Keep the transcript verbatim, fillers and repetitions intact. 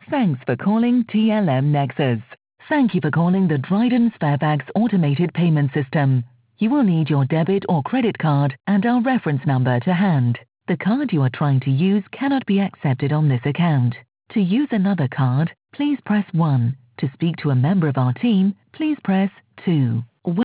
Thanks for calling T L M Nexus. Thank you for calling the Dryden Sparebags automated payment system. You will need your debit or credit card and our reference number to hand. The card you are trying to use cannot be accepted on this account. To use another card, please press one. To speak to a member of our team, please press two.